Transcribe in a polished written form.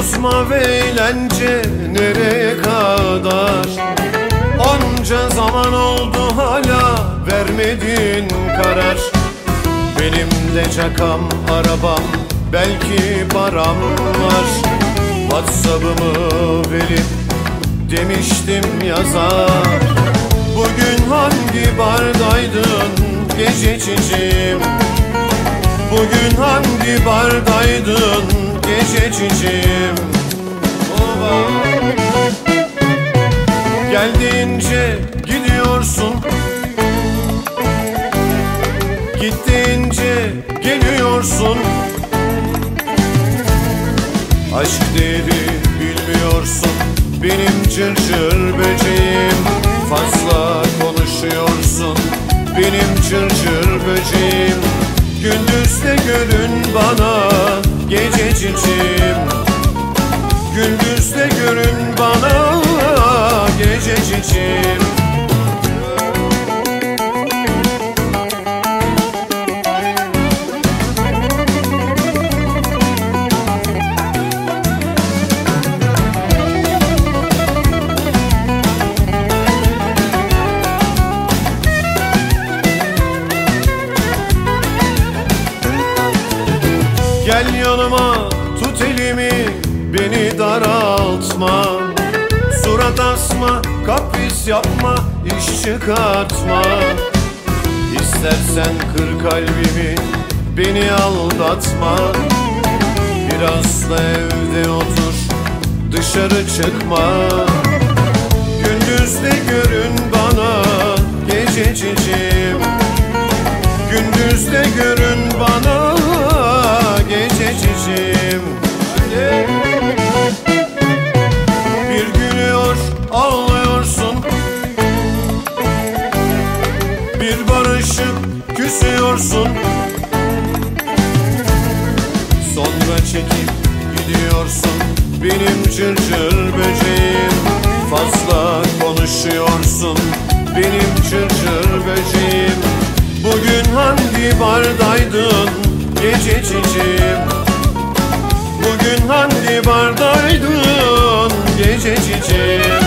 Bozma ve eğlence nereye kadar? Onca zaman oldu hala vermedin karar. Benim de cakam, arabam, belki param var. WhatsApp'ımı verip demiştim yazar. Bugün hangi bardaydın gececiciğim? Bugün hangi bardaydın gececiciğim? Geldiğince gidiyorsun, gittiğince geliyorsun. Aşk değeri bilmiyorsun benim cırcır böceğim. Fazla konuşuyorsun benim cırcır böceğim. Gündüz de görün bana gececiciğim. Gündüz de görün bana gececiciğim. Gel yanıma, tut elimi, beni daraltma. Surat asma, kapris yapma, iş çıkartma. İstersen kır kalbimi, beni aldatma. Biraz da evde otur, dışarı çıkma. Gündüz de görün bana gececiciğim. Gündüz de görün bana gececiciğim. Bir gülüyor ağlıyorsun, bir barışıp küsüyorsun. Sonra çekip gidiyorsun benim cırcır böceğim. Fazla konuşuyorsun benim cırcır böceğim. Bugün hangi bardaydın gececiciğim? Bugün hangi bardaydın gececiciğim?